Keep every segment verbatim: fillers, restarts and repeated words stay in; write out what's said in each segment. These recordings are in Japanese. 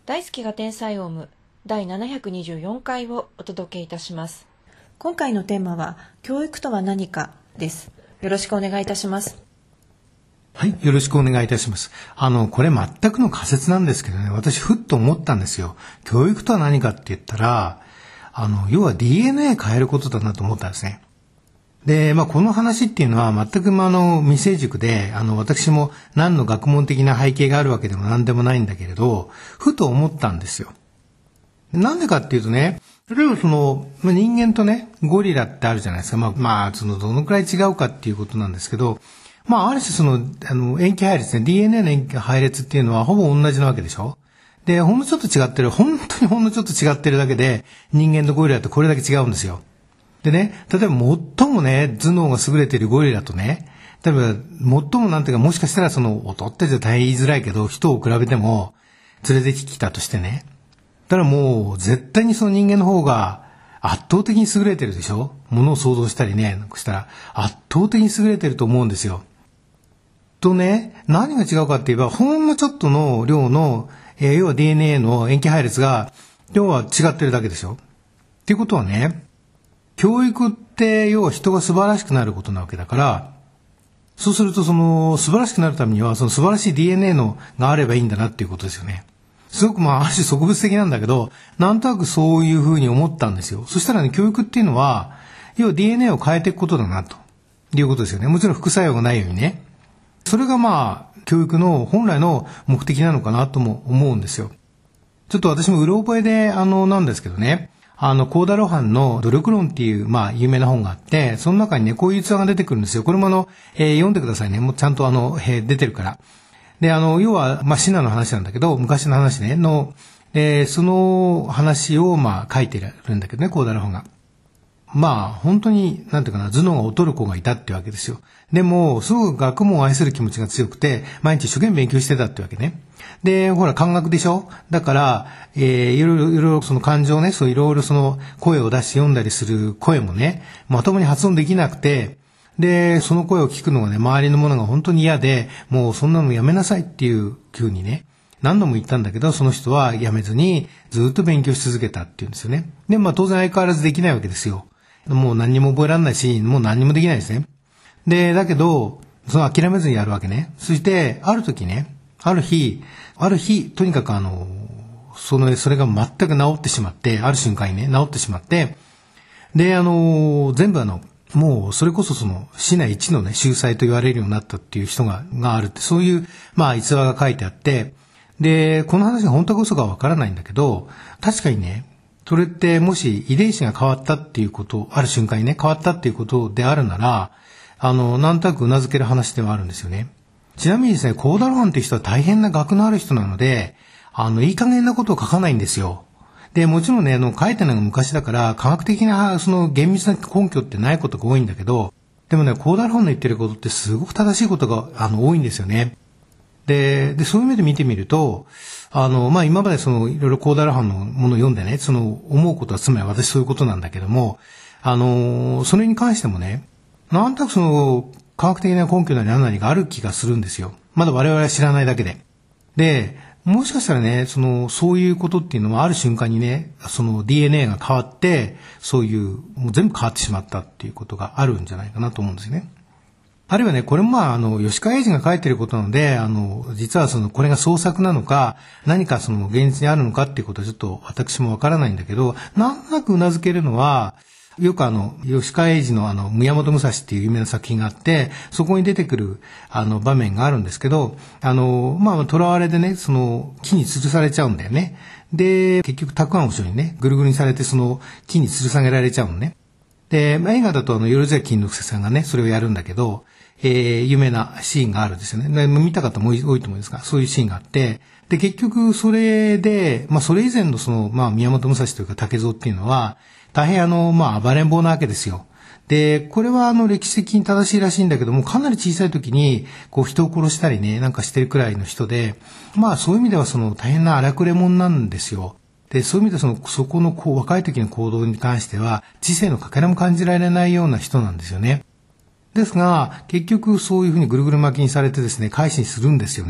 大好きが天才オウムだいななひゃくにじゅうよんかいをお届けいたします。今回のテーマは教育とは何かです。よろしくお願いいたします。 はい、よろしくお願いいたします。あの、これ全くの仮説なんですけどね、私ふっと思ったんですよ。教育とは何かって言ったら、あの、要は ディーエヌエー 変えることだなと思ったんですね。で、まあ、この話っていうのは全く、まあ、あの、未成熟で、あの、私も何の学問的な背景があるわけでも何でもないんだけれど、ふと思ったんですよ。なんでかっていうとね、例えばその、人間とね、ゴリラってあるじゃないですか。まあ、まあ、その、どのくらい違うかっていうことなんですけど、まあ、ある種その、あの、塩基配列ね、ディーエヌエー の塩基配列っていうのはほぼ同じなわけでしょ。で、ほんのちょっと違ってる、本当にほんのちょっと違ってるだけで、人間とゴリラってこれだけ違うんですよ。でね、例えば最もね、頭脳が優れているゴリラとね、例えば最もなんていうか、もしかしたらその、劣ってじゃ大変言いづらいけど、人を比べても連れてきたとしてね。だからもう、絶対にその人間の方が圧倒的に優れてるでしょ。ものを想像したりね、なんかしたら圧倒的に優れてると思うんですよ。とね、何が違うかって言えば、ほんのちょっとの量の、えー、要は ディーエヌエー の塩基配列が、要は違ってるだけでしょ。っていうことはね、教育って要は人が素晴らしくなることなわけだから、そうするとその素晴らしくなるためにはその素晴らしい ディーエヌエー のがあればいいんだなっていうことですよね。すごくまあある種植物的なんだけど、なんとなくそういうふうに思ったんですよ。そしたらね、教育っていうのは要は ディーエヌエー を変えていくことだなということですよね。もちろん副作用がないようにね。それがまあ教育の本来の目的なのかなとも思うんですよ。ちょっと私もうろ覚えであのなんですけどね。あの、コーダ・ロハンの努力論っていう、まあ、有名な本があって、その中にね、こういう逸話が出てくるんですよ。これもあの、えー、読んでくださいね。もうちゃんとあの、えー、出てるから。で、あの、要は、まあ、シナの話なんだけど、昔の話ね、の、えー、その話を、まあ、書いてるんだけどね、コーダ・ロハンが。まあ、本当に、なんていうかな、頭脳が劣る子がいたってわけですよ。でも、すごく学問を愛する気持ちが強くて、毎日一生懸命勉強してたってわけね。で、ほら、感覚でしょ？だから、えー、いろいろ、いろいろその感情ね、そういろいろその声を出して読んだりする声もね、まともに発音できなくて、で、その声を聞くのがね、周りの者が本当に嫌で、もうそんなのやめなさいっていう風にね、何度も言ったんだけど、その人はやめずにずっと勉強し続けたっていうんですよね。で、まあ当然相変わらずできないわけですよ。もう何にも覚えられないし、もう何にもできないですね。で、だけど、その諦めずにやるわけね。そして、ある時ね、ある日、ある日、とにかくあの、その、それが全く治ってしまって、ある瞬間にね、治ってしまって、で、あの、全部あの、もうそれこそその、市内一のね、秀才と言われるようになったっていう人が、があるって、そういう、まあ、逸話が書いてあって、で、この話が本当か嘘かわからないんだけど、確かにね、それってもし遺伝子が変わったっていうこと、ある瞬間にね、変わったっていうことであるなら、あの、なんとなく頷ける話ではあるんですよね。ちなみにですね、コーダ・ロハンっていう人は大変な学のある人なので、あの、いい加減なことを書かないんですよ。で、もちろんね、あの、書いたのが昔だから、科学的な、その、厳密な根拠ってないことが多いんだけど、でもね、コーダ・ロハンの言ってることってすごく正しいことが、あの、多いんですよね。で、で、そういう目で見てみると、あの、まあ、今までその、いろいろコーダ・ロハンのものを読んでね、その、思うことはつまり私そういうことなんだけども、あの、それに関してもね、なんとなくその、科学的な根拠なり何なりがある気がするんですよ。まだ我々は知らないだけで。で、もしかしたらね、その、そういうことっていうのはある瞬間にね、その ディーエヌエー が変わって、そういう、もう全部変わってしまったっていうことがあるんじゃないかなと思うんですよね。あるいはね、これもまあ、あの、吉川英治が書いてることなので、あの、実はその、これが創作なのか、何かその、現実にあるのかっていうことはちょっと私もわからないんだけど、なんとなく頷けるのは、よくあの、吉川英治のあの、宮本武蔵っていう有名な作品があって、そこに出てくる、あの、場面があるんですけど、あの、まあ、囚われでね、その、木に吊るされちゃうんだよね。で、結局、たくあんをにね、ぐるぐるにされて、その、木に吊る下げられちゃうのね。で、映画だとあの、よろずや金之助さんがね、それをやるんだけど、えー、有名なシーンがあるんですよね。見た方も多いと思うんですが、そういうシーンがあって、で、結局、それで、まあ、それ以前のその、まあ、宮本武蔵というか竹蔵っていうのは、大変あの、まあ、暴れん坊なわけですよ。で、これはあの、歴史的に正しいらしいんだけども、かなり小さい時に、こう、人を殺したりね、なんかしてるくらいの人で、まあ、そういう意味ではその、大変な荒くれ者なんですよ。で、そういう意味でその、そこのこう、若い時の行動に関しては、知性のかけらも感じられないような人なんですよね。ですが、結局そういうふうにぐるぐる巻きにされてですね、改心するんですよね。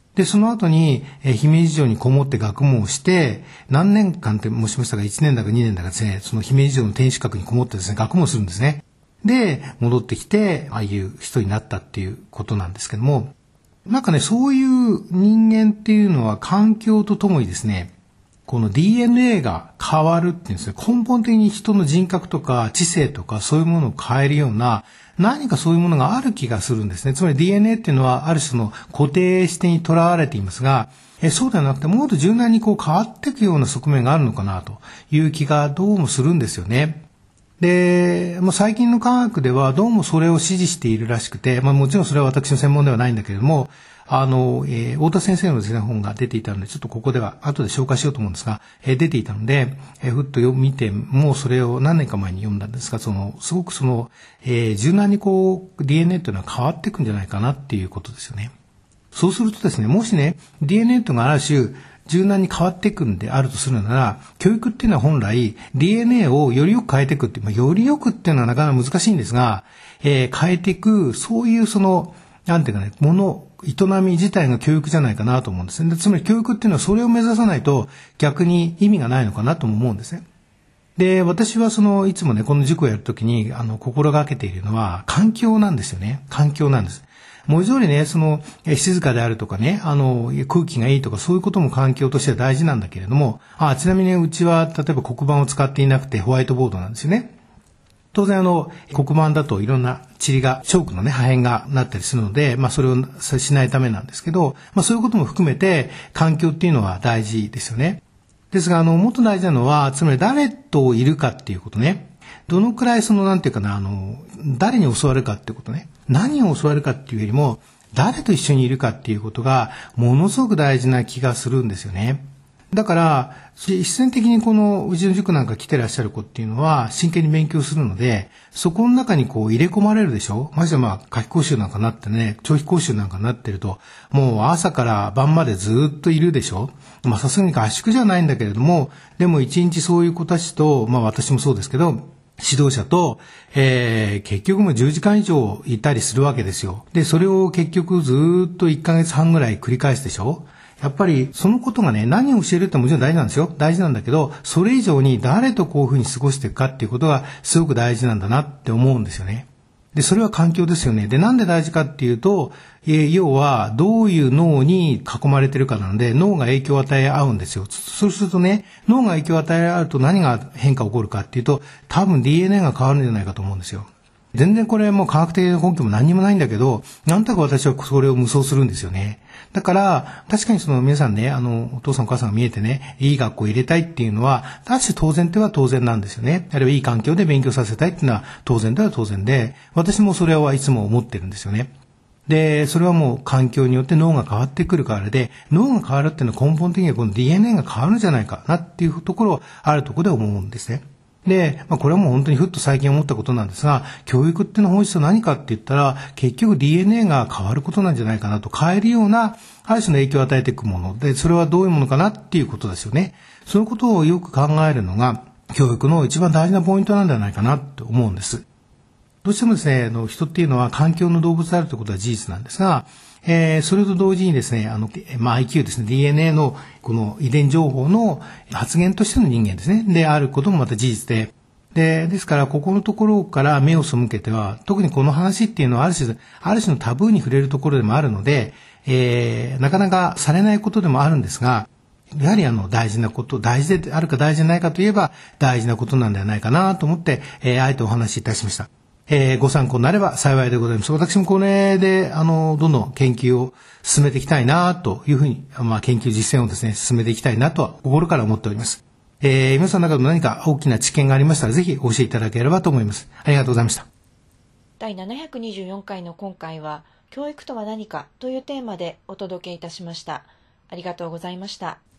で、その後に、えー、姫路城にこもって学問をして、何年間って申しましたが、いちねんだかにねんだかですね、その姫路城の天守閣にこもってですね、学問をするんですね。で、戻ってきて、ああいう人になったっていうことなんですけども、なんかね、そういう人間っていうのは環境とともにですね、この ディーエヌエー が変わるっていうんですね、根本的に人の人格とか知性とかそういうものを変えるような、何かそういうものがある気がするんですね。つまり ディーエヌエー っていうのはある種の固定視点にとらわれていますが、えそうではなくてもっと柔軟にこう変わっていくような側面があるのかなという気がどうもするんですよね。で、もう最近の科学ではどうもそれを支持しているらしくて、まあもちろんそれは私の専門ではないんだけれども、あの、えー、太田先生のですね、本が出ていたので、ちょっとここでは後で紹介しようと思うんですが、えー、出ていたので、えー、ふっと読見て、もうそれを何年か前に読んだんですが、その、すごくその、えー、柔軟にこう、ディーエヌエー というのは変わっていくんじゃないかなっていうことですよね。そうするとですね、もしね、ディーエヌエー というのがある種、柔軟に変わっていくんであるとするなら、教育っていうのは本来 ディーエヌエー をよりよく変えていくって、まあ、よりよくっていうのはなかなか難しいんですが、えー、変えていく、そういうその、なんていうかね、もの、営み自体が教育じゃないかなと思うんですね。つまり教育っていうのはそれを目指さないと逆に意味がないのかなとも思うんですね。で、私はその、いつもね、この塾をやるときに、あの、心がけているのは、環境なんですよね。環境なんです。文字通りね、その、静かであるとかね、あの、空気がいいとか、そういうことも環境としては大事なんだけれども、あ、ちなみにうちは、例えば黒板を使っていなくてホワイトボードなんですよね。当然あの、黒板だといろんな塵が、チョークのね、破片がなったりするので、まあそれをしないためなんですけど、まあそういうことも含めて、環境っていうのは大事ですよね。ですが、あの、もっと大事なのは、つまり誰といるかっていうことね。どのくらいその、なんていうかな、あの、誰に教わるかっていうことね。何を教わるかっていうよりも、誰と一緒にいるかっていうことが、ものすごく大事な気がするんですよね。だから、必然的にこのうちの塾なんか来てらっしゃる子っていうのは真剣に勉強するので、そこの中にこう入れ込まれるでしょ。ましてまあ夏期講習なんかなってね、長期講習なんかなってると、もう朝から晩までずっといるでしょ。まあさすがに合宿じゃないんだけれども、でも一日そういう子たちと、まあ私もそうですけど、指導者と、えー、結局もうじゅうじかん以上いたりするわけですよ。で、それを結局ずっといっかげつはんぐらい繰り返すでしょ。やっぱりそのことがね、何を教えるってもちろん大事なんですよ。大事なんだけど、それ以上に誰とこういうふうに過ごしていくかっていうことがすごく大事なんだなって思うんですよね。で、それは環境ですよね。で、なんで大事かっていうと、えー、要はどういう脳に囲まれてるかなので、脳が影響を与え合うんですよ。そうするとね、脳が影響を与え合うと何が変化起こるかっていうと、多分 ディーエヌエー が変わるんじゃないかと思うんですよ。全然これもう科学的な根拠も何にもないんだけど、なんとなく私はそれを無双するんですよね。だから、確かにその皆さんね、あの、お父さんお母さんが見えてね、いい学校入れたいっていうのは、確か当然では当然なんですよね。あるいはいい環境で勉強させたいっていうのは当然では当然で、私もそれはいつも思ってるんですよね。で、それはもう環境によって脳が変わってくるからで、脳が変わるっていうのは根本的にはこの ディーエヌエー が変わるんじゃないかなっていうところ、あるところで思うんですね。で、まあ、これはもう本当にふっと最近思ったことなんですが、教育っていうの本質は何かって言ったら、結局 ディーエヌエー が変わることなんじゃないかなと、変えるような、ある種の影響を与えていくもので、それはどういうものかなっていうことですよね。そういうことをよく考えるのが、教育の一番大事なポイントなんじゃないかなと思うんです。どうしてもですね、あの人っていうのは環境の動物であるということは事実なんですが、えー、それと同時にですね、あの、まあ、アイキュー ですね、ディーエヌエー のこの遺伝情報の発現としての人間ですね、であることもまた事実で、で、ですから、ここのところから目を背けては、特にこの話っていうのはある種、ある種のタブーに触れるところでもあるので、えー、なかなかされないことでもあるんですが、やはりあの大事なこと、大事であるか大事じゃないかといえば大事なことなんではないかなと思って、えー、あえてお話しいたしました。えー、ご参考になれば幸いでございます。私もこれで、あの、どんどん研究を進めていきたいなというふうに、まあ、研究実践をですね、進めていきたいなとは心から思っております。えー、皆さんの中で何か大きな知見がありましたら、ぜひ教えていただければと思います。ありがとうございました。 だいななひゃくにじゅうよんかいの今回は、教育とは何かというテーマでお届けいたしました。ありがとうございました。